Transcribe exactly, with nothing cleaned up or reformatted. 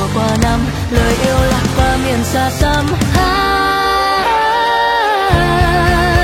qua năm, lời yêu lạc qua miền xa xăm. Ah,